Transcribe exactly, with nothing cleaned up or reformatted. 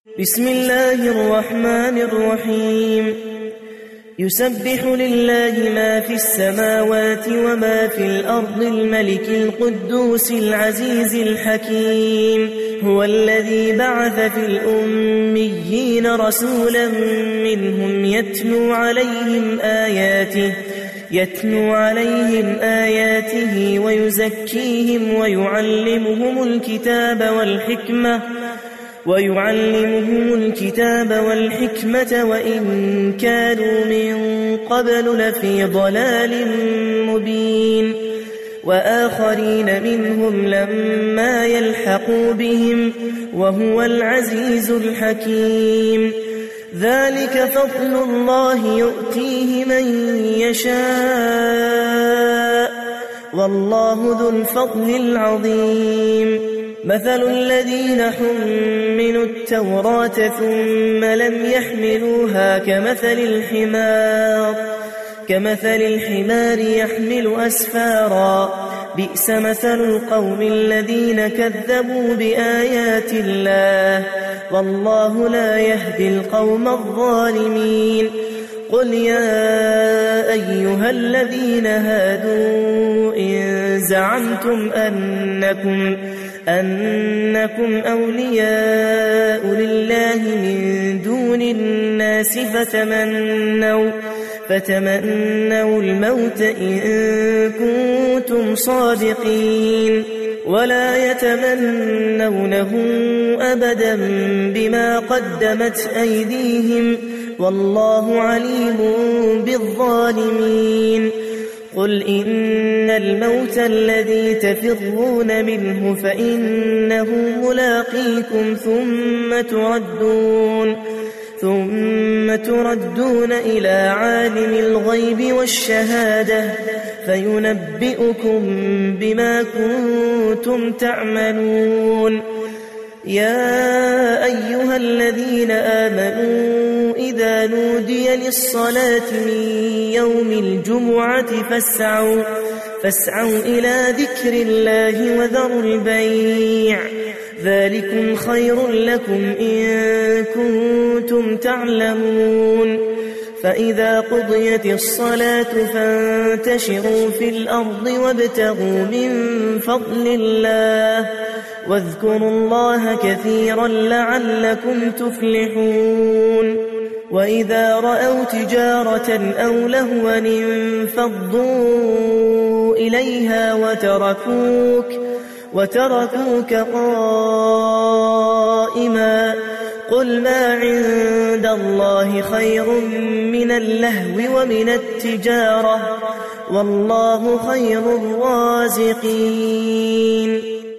بسم الله الرحمن الرحيم يسبح لله ما في السماوات وما في الأرض الملك القدوس العزيز الحكيم هو الذي بعث في الأميين رسولا منهم يتلو عليهم آياته يتلو عليهم آياته ويزكيهم ويعلمهم الكتاب والحكمة ويعلمهم الكتاب والحكمة وإن كانوا من قبل لفي ضلال مبين وآخرين منهم لما يلحقوا بهم وهو العزيز الحكيم ذلك فضل الله يؤتيه من يشاء والله ذو الفضل العظيم مثل الذين حملوا التوراة ثم لم يحملوها كمثل الحمار كمثل الحمار يحمل أسفارا بئس مثل القوم الذين كذبوا بآيات الله والله لا يهدي القوم الظالمين قل يا أيها الذين هادوا إن زعمتم أنكم أنكم أولياء لله من دون الناس فتمنوا فتمنوا الموت إن كنتم صادقين ولا يتمنونه أبدا بما قدمت أيديهم والله عليم بالظالمين قل إن الموت الذي تفرون منه فإنه ملاقيكم ثم تردون ثم تردون إلى عالم الغيب والشهادة فينبئكم بما كنتم تعملون يا أيها الذين آمنوا إذا نودي للصلاة من يوم الجمعة فاسعوا, فاسعوا إلى ذكر الله وذروا البيع ذلكم خير لكم إن كنتم تعلمون فإذا قضيت الصلاة فانتشروا في الأرض وابتغوا من فضل الله واذكروا الله كثيرا لعلكم تفلحون وإذا رأوا تجارة أو لهوا انفضوا إليها وتركوك وتركوك قائما قل ما عند الله خير من اللهو ومن التجارة والله خير الرازقين